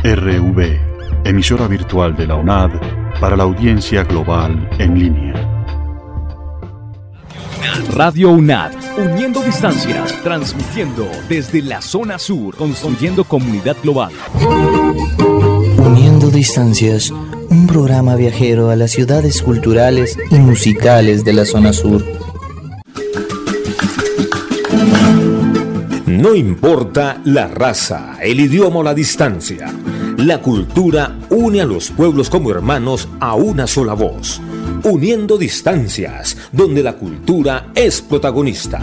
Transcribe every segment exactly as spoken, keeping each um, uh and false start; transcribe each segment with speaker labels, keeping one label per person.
Speaker 1: R V, emisora virtual de la UNAD para la audiencia global en línea.
Speaker 2: Radio UNAD, uniendo distancias, transmitiendo desde la zona sur, construyendo comunidad global.
Speaker 3: Uniendo distancias, un programa viajero a las ciudades culturales y musicales de la zona sur.
Speaker 4: No importa la raza, el idioma o la distancia, la cultura une a los pueblos como hermanos a una sola voz. Uniendo distancias, donde la cultura es protagonista.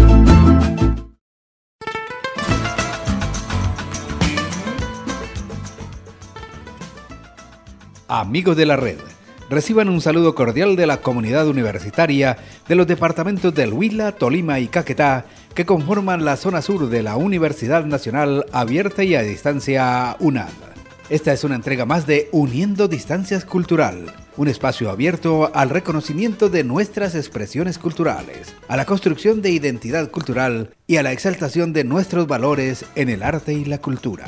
Speaker 5: Amigos de la red, reciban un saludo cordial de la comunidad universitaria de los departamentos del Huila, Tolima y Caquetá, que conforman la zona sur de la Universidad Nacional Abierta y a Distancia UNAD. Esta es una entrega más de Uniendo Distancias Cultural, un espacio abierto al reconocimiento de nuestras expresiones culturales, a la construcción de identidad cultural y a la exaltación de nuestros valores en el arte y la cultura.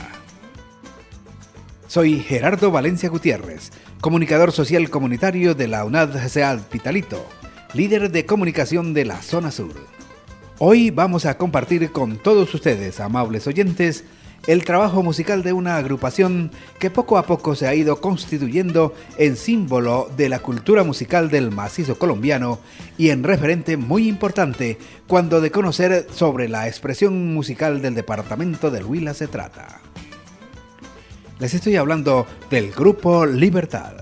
Speaker 5: Soy Gerardo Valencia Gutiérrez, comunicador social comunitario de la UNAD G C A D Pitalito, líder de comunicación de la zona sur. Hoy vamos a compartir con todos ustedes, amables oyentes, el trabajo musical de una agrupación que poco a poco se ha ido constituyendo en símbolo de la cultura musical del macizo colombiano y en referente muy importante cuando de conocer sobre la expresión musical del departamento del Huila se trata. Les estoy hablando del grupo Libertad.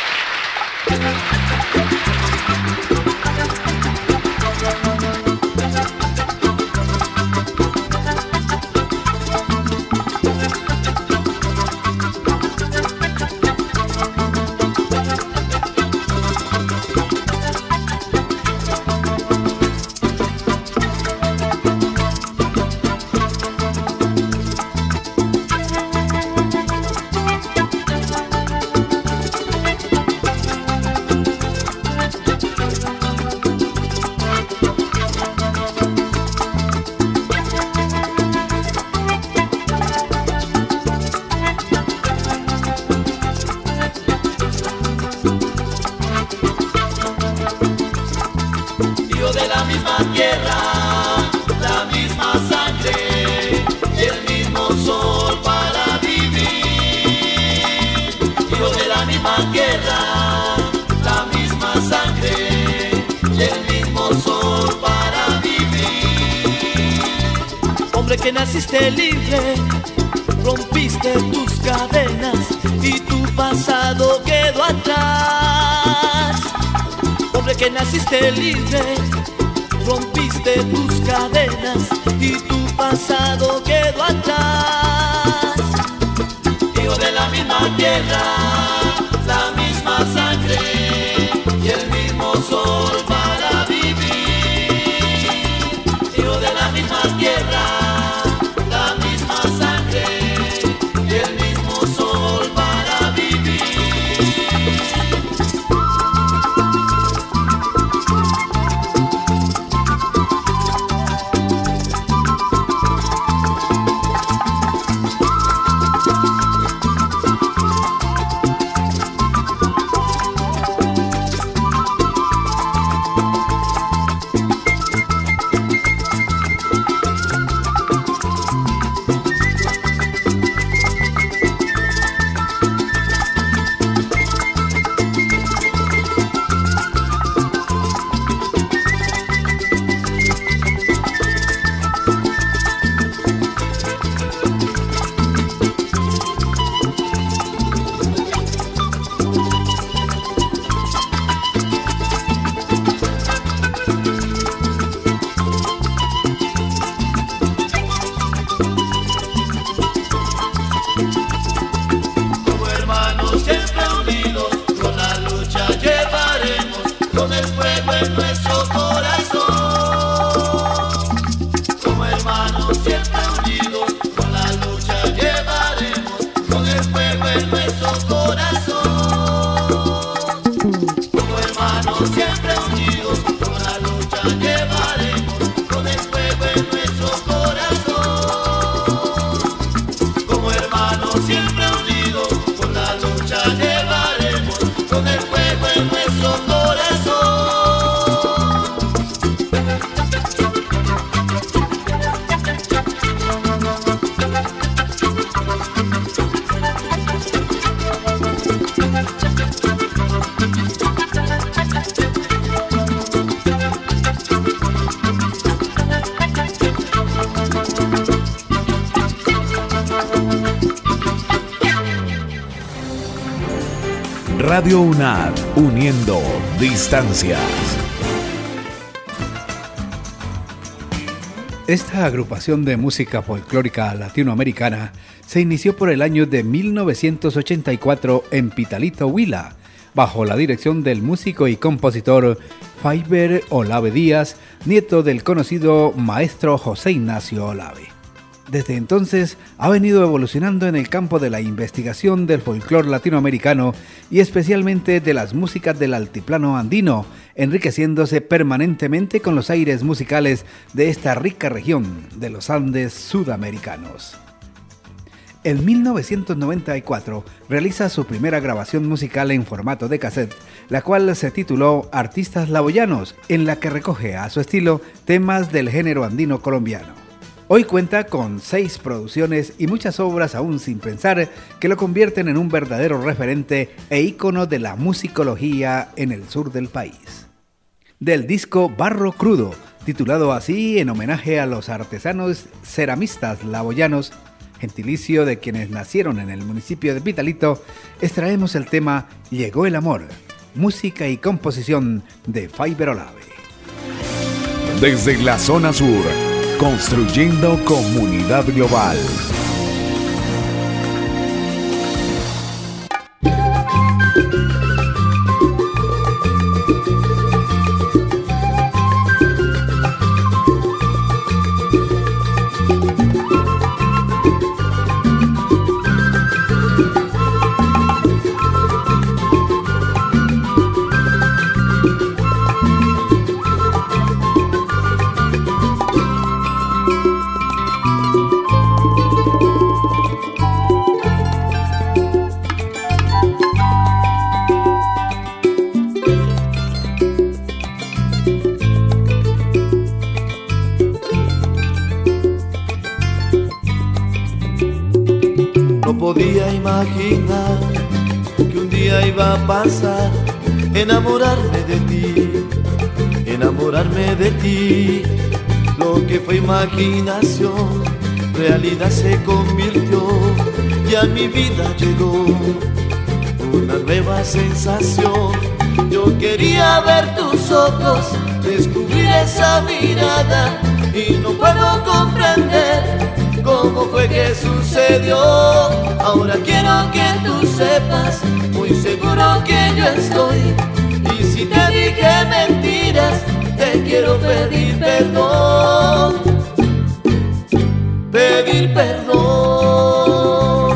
Speaker 6: Que naciste libre, rompiste tus cadenas y tu pasado quedó atrás. Hombre que naciste libre, rompiste tus cadenas y tu pasado quedó atrás. Hijo de la misma tierra, la misma sangre y el mismo sol para vivir. Hijo de la misma tierra,
Speaker 2: Radio UNAD, uniendo distancias.
Speaker 5: Esta agrupación de música folclórica latinoamericana se inició por el año de mil novecientos ochenta y cuatro en Pitalito, Huila, bajo la dirección del músico y compositor Faiber Olave Díaz, nieto del conocido maestro José Ignacio Olave. Desde entonces ha venido evolucionando en el campo de la investigación del folclore latinoamericano y especialmente de las músicas del altiplano andino, enriqueciéndose permanentemente con los aires musicales de esta rica región de los Andes sudamericanos. En mil novecientos noventa y cuatro realiza su primera grabación musical en formato de cassette, la cual se tituló Artistas Laboyanos, en la que recoge a su estilo temas del género andino colombiano. Hoy cuenta con seis producciones y muchas obras aún sin pensar que lo convierten en un verdadero referente e ícono de la musicología en el sur del país. Del disco Barro Crudo, titulado así en homenaje a los artesanos ceramistas laboyanos, gentilicio de quienes nacieron en el municipio de Pitalito, extraemos el tema Llegó el Amor, música y composición de Faiber Olave.
Speaker 2: Desde la zona sur, construyendo comunidad global.
Speaker 6: Podía imaginar que un día iba a pasar, enamorarme de ti, enamorarme de ti. Lo que fue imaginación, realidad se convirtió, y a mi vida llegó una nueva sensación. Yo quería ver tus ojos, descubrir esa mirada, y no puedo comprender cómo fue que sucedió. Ahora quiero que tú sepas, muy seguro que yo estoy, y si te dije mentiras, te quiero pedir perdón, pedir perdón.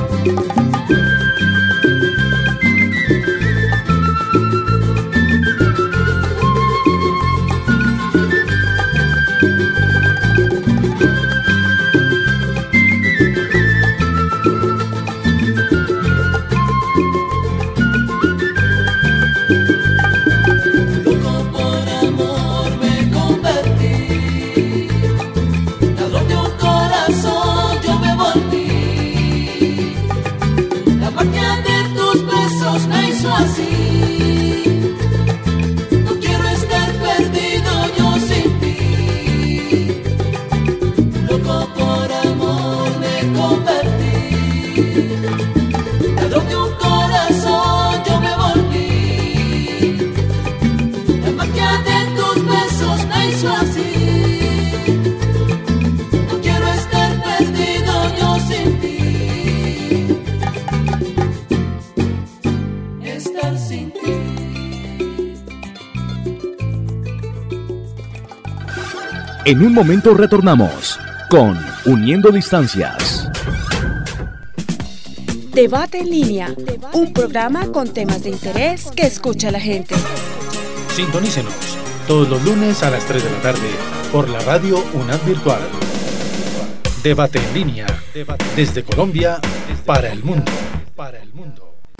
Speaker 2: En un momento retornamos con Uniendo Distancias.
Speaker 7: Debate en línea, un programa con temas de interés que escucha la gente.
Speaker 8: Sintonícenos todos los lunes a las tres de la tarde por la radio UNAD Virtual. Debate en línea, desde Colombia para el mundo. Para el mundo.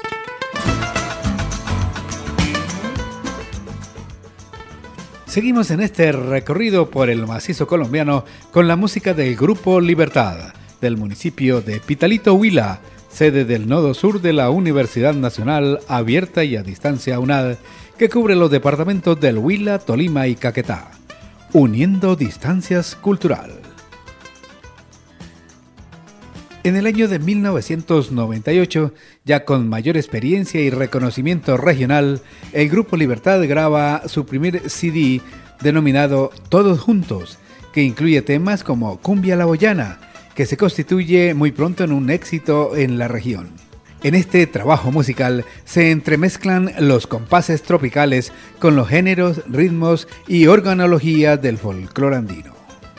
Speaker 5: Seguimos en este recorrido por el macizo colombiano con la música del Grupo Libertad, del municipio de Pitalito, Huila, sede del nodo sur de la Universidad Nacional Abierta y a Distancia UNAD, que cubre los departamentos del Huila, Tolima y Caquetá, uniendo distancias cultural. En el año de mil novecientos noventa y ocho, ya con mayor experiencia y reconocimiento regional, el Grupo Libertad graba su primer C D denominado Todos Juntos, que incluye temas como Cumbia La Boyana, que se constituye muy pronto en un éxito en la región. En este trabajo musical se entremezclan los compases tropicales con los géneros, ritmos y organologías del folclore andino.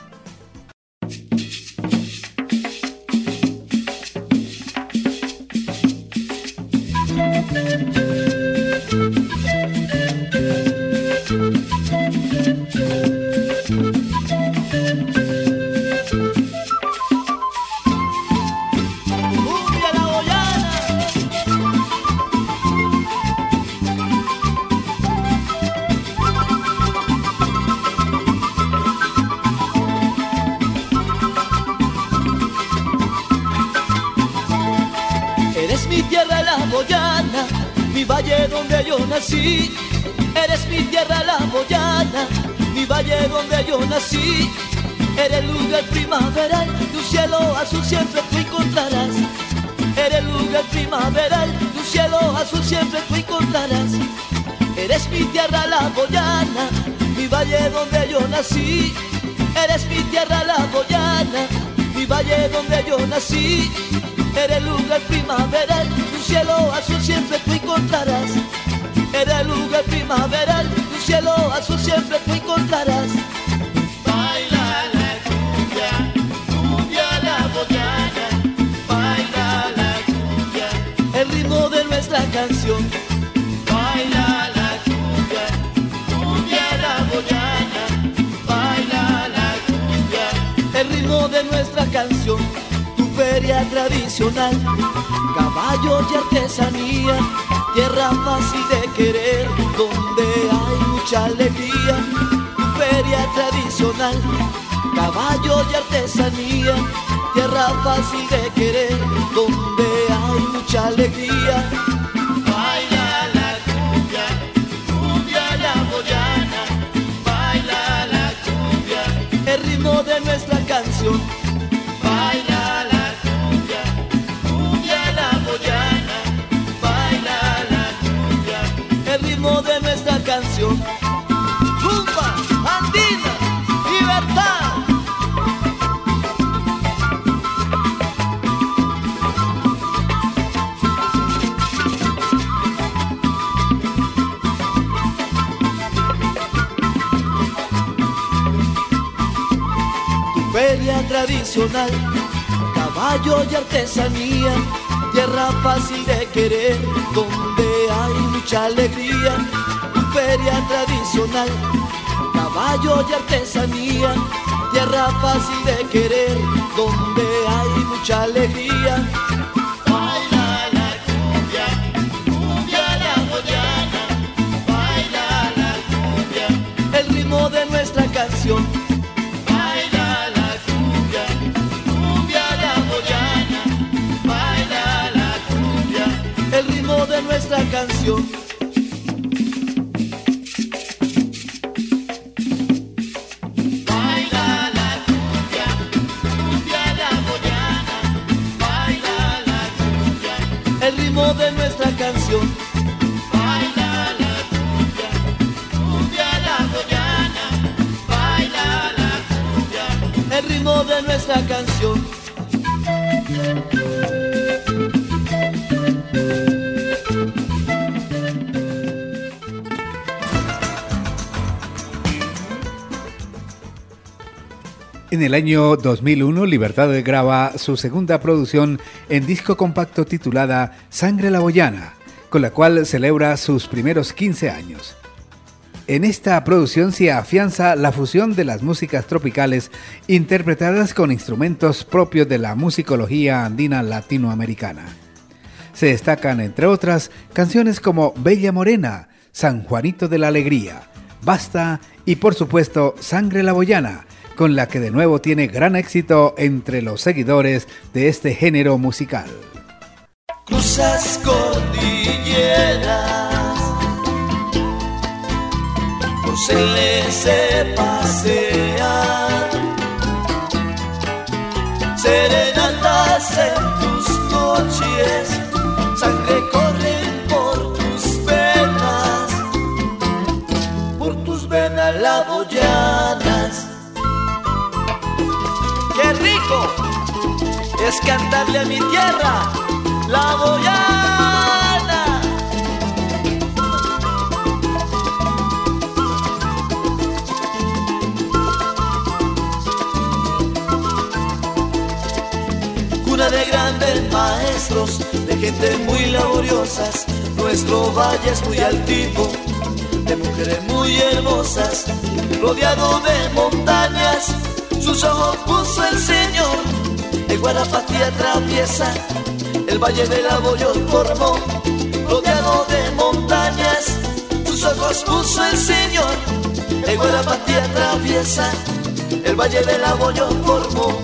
Speaker 6: Valle donde yo nací, eres mi tierra la Boyana, mi valle donde yo nací, eres lugar primaveral, tu cielo azul siempre tú encontrarás, eres lugar primaveral, tu cielo azul siempre tú encontrarás, eres mi tierra la Boyana, mi valle donde yo nací, eres mi tierra la Boyana, mi valle donde yo nací, eres lugar primaveral, tu cielo azul siempre tú encontrarás. Eres lugar primaveral, tu cielo azul siempre tú encontrarás. Baila la cumbia, cumbia la boyana, baila la cumbia, el ritmo de nuestra canción. Baila la cumbia, cumbia la boyana, baila la cumbia, el ritmo de nuestra canción. Feria tradicional, caballos y artesanía, tierra fácil de querer, donde hay mucha alegría. Feria tradicional, caballos y artesanía, tierra fácil de querer, donde hay mucha alegría. Baila la cumbia, cumbia la boyana, baila la cumbia, el ritmo de nuestra canción. Baila la de nuestra canción. Rumba andina, libertad. Tu feria tradicional, caballo y artesanía, tierra fácil de querer, donde hay mucha alegría. Tu feria tradicional, caballo y artesanía, tierra fácil de querer, donde hay mucha alegría. Baila la cumbia, cumbia la boyana, baila la cumbia, el ritmo de nuestra canción. Baila la cumbia, cumbia la boyana, baila la cumbia, el ritmo de nuestra canción. Baila la cumbia, cumbia la boyana, baila la cumbia, el ritmo de nuestra canción. Baila la cumbia, cumbia la boyana, baila la cumbia, el ritmo de nuestra canción.
Speaker 5: En el año dos mil uno, Libertad graba su segunda producción en disco compacto titulada Sangre La Boyana, con la cual celebra sus primeros quince años. En esta producción se afianza la fusión de las músicas tropicales interpretadas con instrumentos propios de la musicología andina latinoamericana. Se destacan, entre otras, canciones como Bella Morena, San Juanito de la Alegría, Basta y, por supuesto, Sangre La Boyana, con la que de nuevo tiene gran éxito entre los seguidores de este género musical.
Speaker 6: Cruzas cordilleras, por se se pasea, serenatas en es cantarle a mi tierra la boyana. Cuna de grandes maestros, de gente muy laboriosas, nuestro valle es muy altivo, de mujeres muy hermosas, rodeado de montañas, sus ojos puso el Señor, de Guarapatía atraviesa, el valle del Aboyo formó, rodeado de montañas, sus ojos puso el Señor, de Guarapatía atraviesa, el valle del Aboyo formó.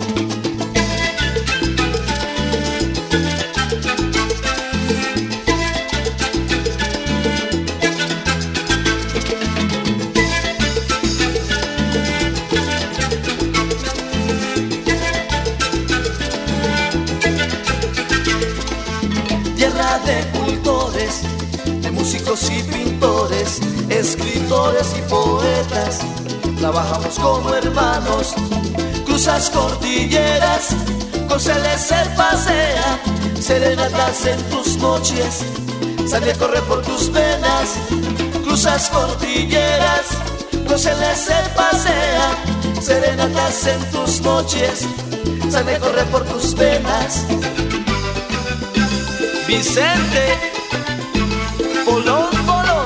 Speaker 6: Y pintores, escritores y poetas, trabajamos como hermanos, cruzas cordilleras, Corceles se pasea, serenatas en tus noches, sangre corre por tus venas, cruzas cordilleras, Corceles se pasea, serenatas en tus noches, sangre corre por tus venas. Vicente Polón, Polón.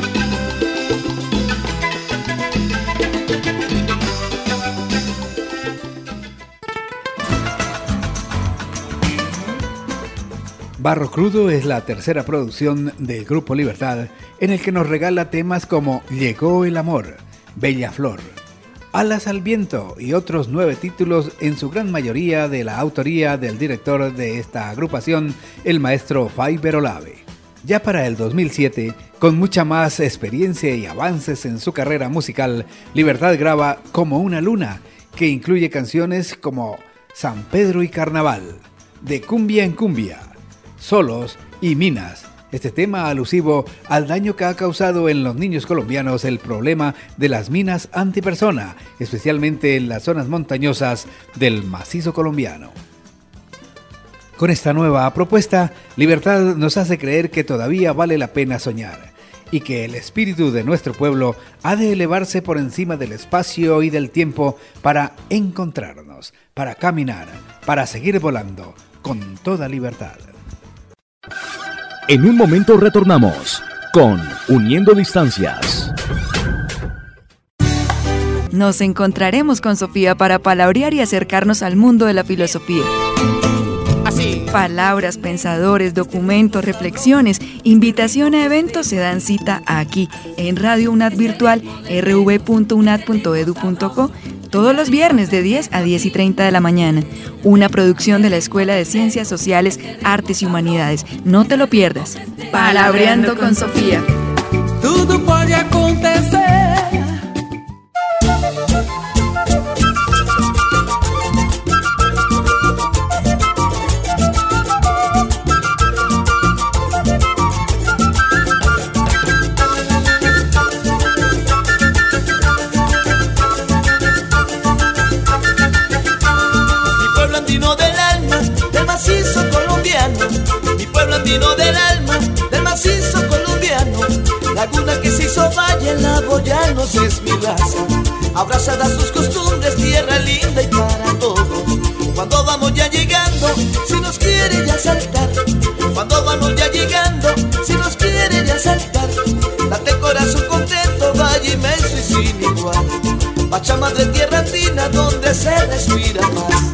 Speaker 5: Barro Crudo es la tercera producción del Grupo Libertad, en el que nos regala temas como Llegó el amor, Bella Flor, Alas al viento y otros nueve títulos, en su gran mayoría de la autoría del director de esta agrupación, el maestro Faiber Olave. Ya para el dos mil siete, con mucha más experiencia y avances en su carrera musical, Libertad graba Como una luna, que incluye canciones como San Pedro y Carnaval, De cumbia en cumbia, Solos y Minas. Este tema alusivo al daño que ha causado en los niños colombianos el problema de las minas antipersona, especialmente en las zonas montañosas del macizo colombiano. Con esta nueva propuesta, Libertad nos hace creer que todavía vale la pena soñar y que el espíritu de nuestro pueblo ha de elevarse por encima del espacio y del tiempo para encontrarnos, para caminar, para seguir volando con toda libertad.
Speaker 2: En un momento retornamos con Uniendo Distancias.
Speaker 9: Nos encontraremos con Sofía para palabrear y acercarnos al mundo de la filosofía. Así. Palabras, pensadores, documentos, reflexiones, invitación a eventos se dan cita aquí, en Radio UNAD Virtual, erre ve punto unad punto edu punto co, todos los viernes de diez a diez y treinta de la mañana. Una producción de la Escuela de Ciencias Sociales, Artes y Humanidades. No te lo pierdas. Palabreando con Sofía.
Speaker 10: Tudo pode acontecer.
Speaker 6: Andino del alma, del macizo colombiano, laguna que se hizo valle en la Boyanos es mi raza, abrazada a sus costumbres, tierra linda y para todos. Cuando vamos ya llegando, si nos quiere ya saltar, cuando vamos ya llegando, si nos quiere ya saltar, date corazón contento, valle inmenso y sin igual, Pachamama de tierra andina donde se respira más.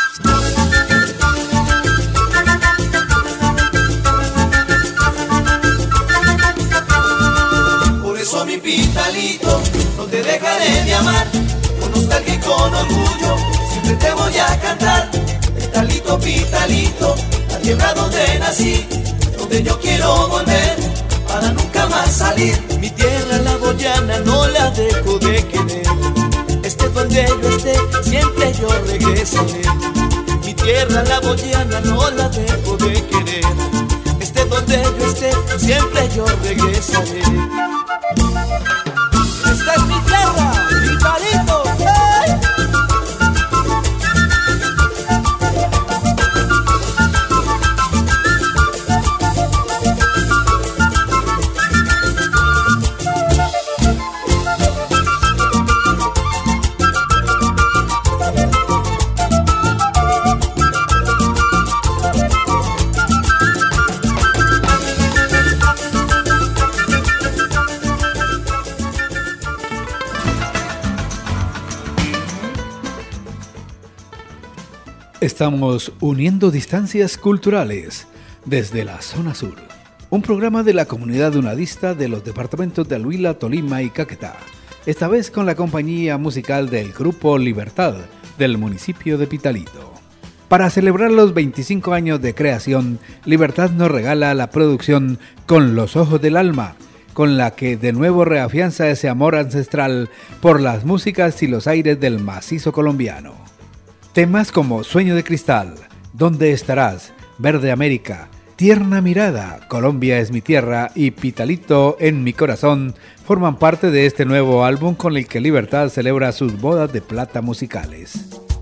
Speaker 6: Mi Pitalito, no te dejaré de amar, con nostalgia y con orgullo, siempre te voy a cantar. Pitalito, Pitalito, la tierra donde nací, donde yo quiero volver, para nunca más salir. Mi tierra, la boyana, no la dejo de querer, esté donde yo esté, siempre yo regresaré. Mi tierra, la boyana, no la dejo de querer, esté donde yo esté, siempre yo regresaré. Esta es mi tierra, mi palito, ¡hey!
Speaker 5: Estamos uniendo distancias culturales desde la zona sur. Un programa de la comunidad unadista de los departamentos de Alhuila, Tolima y Caquetá. Esta vez con la compañía musical del Grupo Libertad del municipio de Pitalito. Para celebrar los veinticinco años de creación, Libertad nos regala la producción Con los ojos del alma, con la que de nuevo reafianza ese amor ancestral por las músicas y los aires del macizo colombiano. Temas como Sueño de Cristal, ¿Dónde estarás?, Verde América, Tierna Mirada, Colombia es mi tierra y Pitalito en mi corazón forman parte de este nuevo álbum con el que Libertad celebra sus bodas de plata musicales.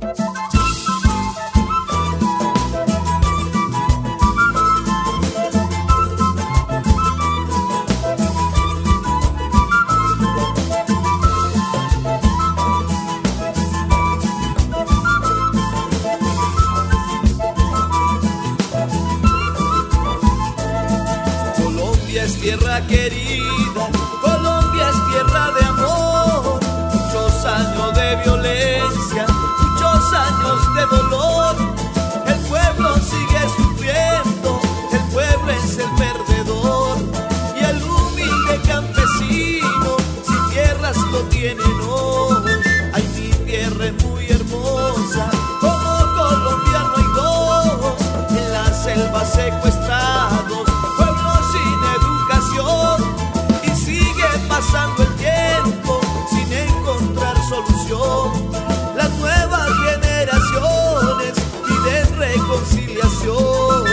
Speaker 6: Tierra querida, Colombia es tierra de amor, muchos años de violencia, muchos años de dolor, el pueblo sigue sufriendo, el pueblo es el perdedor, y el humilde campesino, sin tierras lo tienen hoy. Ay, mi tierra es muy hermosa, como Colombia no hay dos, en la selva secuestrados, y sigue pasando el tiempo sin encontrar solución. Las nuevas generaciones piden reconciliación.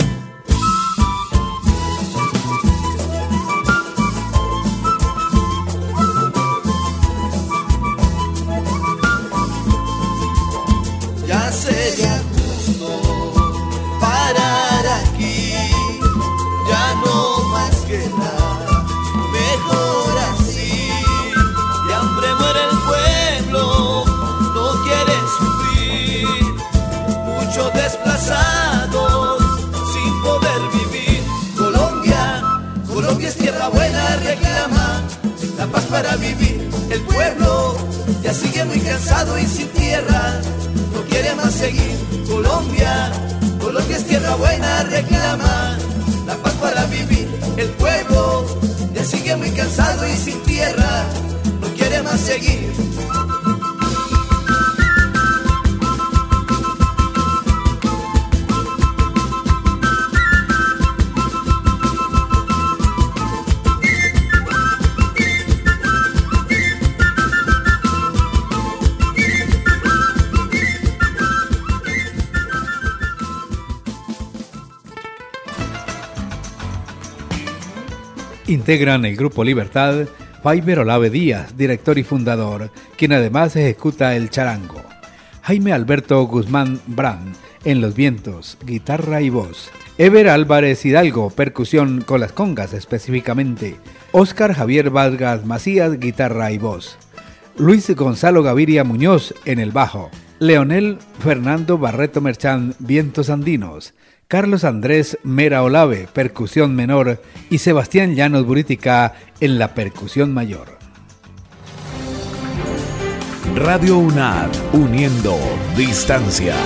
Speaker 6: Ya sería justo parar aquí, ya no más guerra, mejor así. De hambre muere el pueblo, no quieren sufrir, muchos desplazados sin poder vivir. Colombia, Colombia es tierra buena, reclama la paz para vivir. El pueblo ya sigue muy cansado y sin tierra, no quiere más seguir. Colombia, Colombia es tierra buena, reclama la paz para vivir. El pueblo ya sigue muy cansado y sin tierra, no quiere más seguir.
Speaker 5: Integran el Grupo Libertad Faiber Olave Díaz, director y fundador, quien además ejecuta el charango. Jaime Alberto Guzmán Brand, en los vientos, guitarra y voz. Ever Álvarez Hidalgo, percusión con las congas específicamente. Óscar Javier Vargas Macías, guitarra y voz. Luis Gonzalo Gaviria Muñoz, en el bajo. Leonel Fernando Barreto Merchán, vientos andinos. Carlos Andrés Mera Olave, percusión menor, y Sebastián Llanos Buritica en la percusión mayor.
Speaker 2: Radio UNAD, uniendo distancias.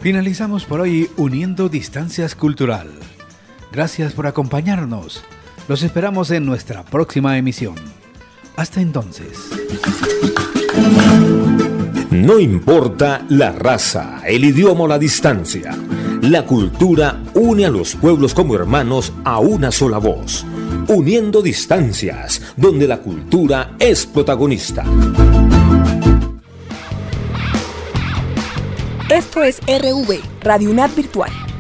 Speaker 5: Finalizamos por hoy Uniendo Distancias Cultural. Gracias por acompañarnos. Los esperamos en nuestra próxima emisión. Hasta entonces.
Speaker 4: No importa la raza, el idioma o la distancia. La cultura une a los pueblos como hermanos a una sola voz. Uniendo Distancias, donde la cultura es protagonista.
Speaker 7: Esto es R V, Radio UNAD Virtual.